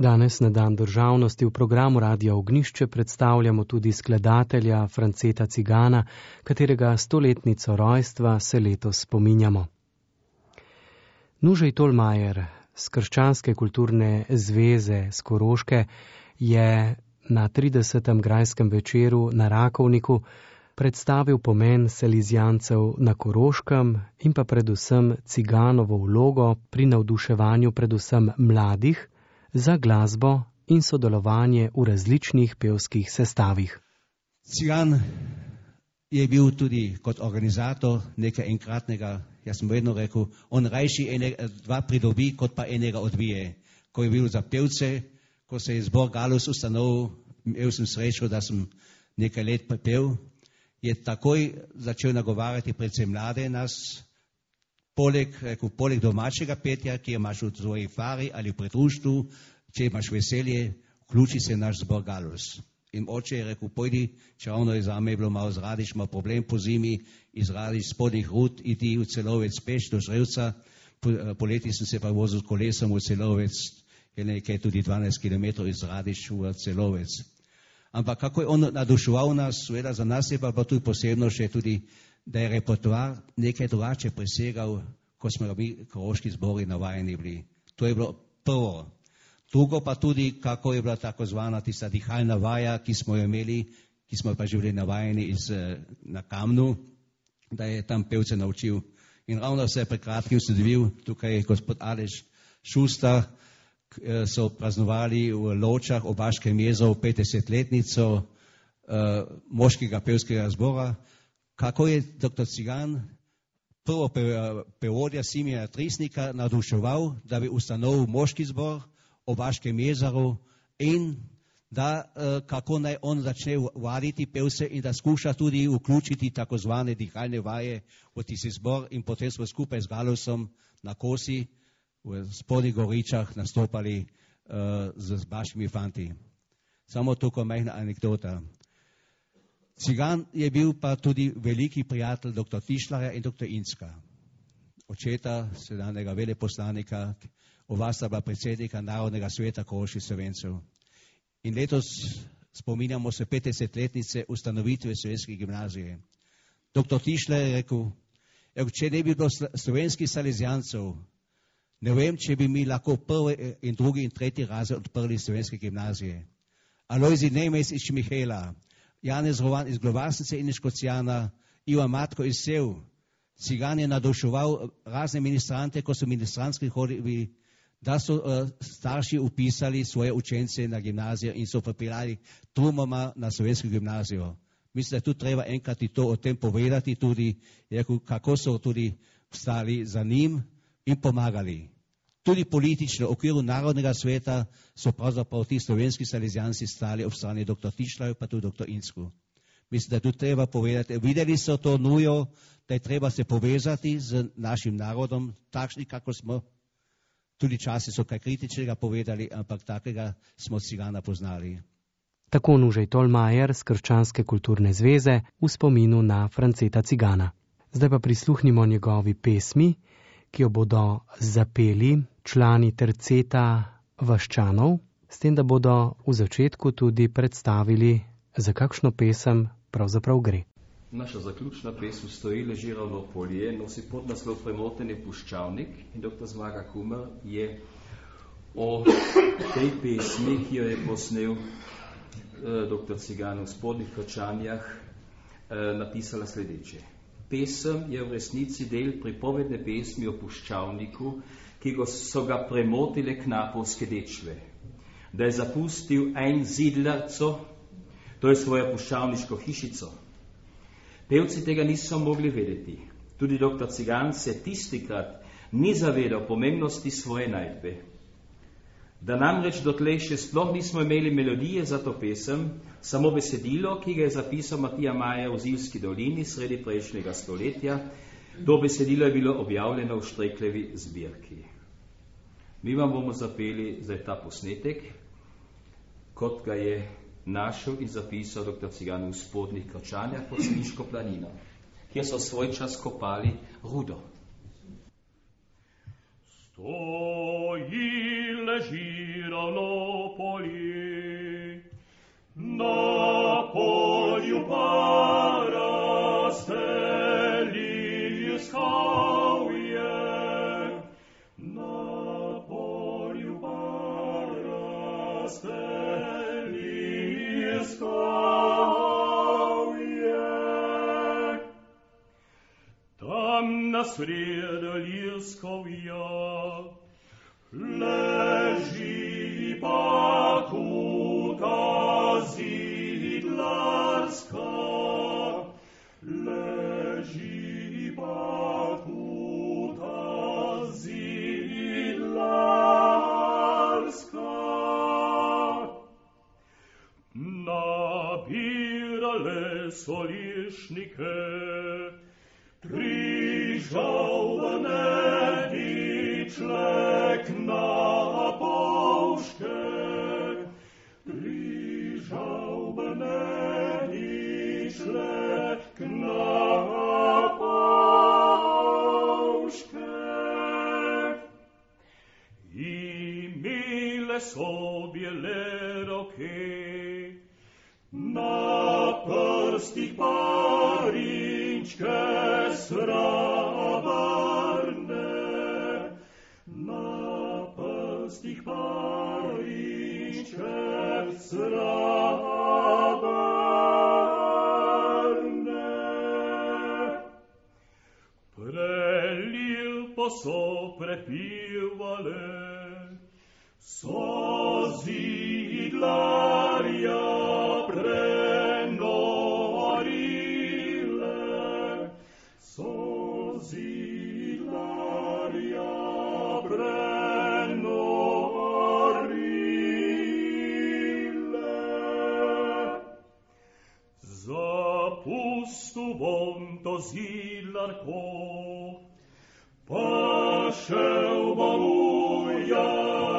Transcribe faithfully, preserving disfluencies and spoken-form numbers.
Danes na dan državnosti v programu Radia Ognjišče predstavljamo tudi skladatelja Franceta Cigana, katerega stoletnico rojstva se letos spominjamo. Nužej Tolmajer z Krščanske kulturne zveze s Koroške je na tridesetem grajskem večeru na Rakovniku predstavil pomen salezijancev na Koroškem in pa predvsem Ciganovo vlogo pri navduševanju predvsem mladih za glasbo in sodelovanje v različnih pevskih sestavih. Cigan je bil tudi kot organizator nekaj enkratnega, jaz sem vedno rekel, on rajši enega, dva pridobi, kot pa enega odbije. Ko je bil za pevce, ko se je zbor Galus ustanovil, imel sem srečo, da sem nekaj let pel, je takoj začel nagovarjati predvsem mlade nas, poleg, rekel, poleg domačega petja, ki imaš v tvoji fari ali v predruštvu, če imaš veselje, vključi se naš zbor Galus. In oče je rekel, pojdi, čeravno je za me bilo malo zradiš, malo problem po zimi, izradiš spodnjih rud, idi v Celovec peš do Žrevca, poleti sem se pa vozil kolesom v Celovec, je nekaj tudi dvanajst kilometrov izradiš v Celovec. Ampak kako je on naduševal nas, seveda za nas je pa, pa tudi posebno še tudi, da je repertoar nekaj drugače presegal, ko smo mi koroški zbori navajeni bili. To je bilo prvo. Drugo pa tudi, kako je bila tako zvana tista dihalna vaja, ki smo jo imeli, ki smo pa že bili navajeni iz, na Kamnu, da je tam pevce naučil. In ravno se je pred kratkim sodeloval, tukaj je gospod Aleš Šusta, so praznovali v Ločah ob Baškem jezeru petdesetletnico uh, moškega pevskega zbora. Kako je doktor Cigan prvo pe, pevodja Simija Trisnika navduševal, da bi ustanovil moški zbor ob Baškem jezeru in da uh, kako naj on začne vaditi pevce in da skuša tudi vključiti tako zvane dihalne vaje v tisti zbor in potem smo skupaj z Galusom na Kosi v spodnjih Goričah nastopali uh, z baškimi fanti. Samo tukaj majhna anekdota. Cigan je bil pa tudi veliki prijatelj doktor Tišlarja in doktor Incka, očeta sedanjega veleposlanika, oba sta bila predsednika Narodnega sveta koroških Slovencev. In letos spominjamo se petdesetletnice ustanovitve slovenske gimnazije. Doktor Tišlar je rekel, če ne bi bilo slovenskih salezijancev, ne vem, če bi mi lahko prvi in drugi in tretji razred odprli slovenske gimnazije. Alojzij Nemec iz Šmihela, Janez Rovan iz Globasnice in iz Škocijana, Ivan Matko iz Sev. Cigan je naduševal razne ministrante, ko so ministrantski hodili, da so uh, starši upisali svoje učence na gimnazijo in so pripeljali trumoma na slovensko gimnazijo. Mislim, da je tu treba enkrat to o tem povedati tudi, kako so tudi stali za njim in pomagali. Tudi politično, v okviru Narodnega sveta so pravzaprav ti slovenski salezijanci stali ob strani doktor Tišlarju, pa tudi doktor Incku. Mislim, da je tu treba povedati. Videli so to nujo, da je treba se povezati z našim narodom, takšni, kako smo. Tudi časi so kaj kritičnega povedali, ampak takega smo Cigana poznali. Tako Nužej Tolmajer z Krščanske kulturne zveze v spominu na Franceta Cigana. Zdaj pa prisluhnimo njegovi pesmi, ki jo bodo zapeli člani terceta Vaščanov, s tem, da bodo v začetku tudi predstavili, za kakšno pesem pravzaprav gre. Naša zaključna pesem Stoji leži ravno polje, nosi podnaslov Premoteni puščavnik in doktor Zmaga Kumer je o tej pesmi, ki jo je posnel eh, doktor Cigan v Spodnjih Krčanjah, eh, napisala sledeče. Pesem je v resnici del pripovedne pesmi o puščavniku, ki go so ga premotile knapovske dečve. Da je zapustil en zidljarco, to je svojo puščavniško hišico. Pevci tega niso mogli vedeti. Tudi doktor Cigan se tistikrat ni zavedal pomembnosti svoje najdbe. Da namreč dotlej še sploh nismo imeli melodije za to pesem, samo besedilo, ki ga je zapisal Matija Majer v Zilski dolini sredi prejšnjega stoletja, to besedilo je bilo objavljeno v Štreklevi zbirki. Mi vam bomo zapeli zdaj ta posnetek, kot ga je našel in zapisal doktor Cigan v Spodnjih Krčanjah pod Sniško planino, kjer so svoj čas kopali rudo. Stoji, leži ravno Tam na srede Lirskovja leži pakuta zidlarska, leži pakuta zidlarska. Nabirale so lješnike, prižalbane dičlek na povške, prižalbane dičlek na povške. Imele so bijele roke, na prstih parinčke srebrne, na prstih parinčke srebrne. Prelilpo so prepivale, so zidlarja prenorile, so zidlarja prenorile. Zapustil bom to zidlarko, pa šel bom uja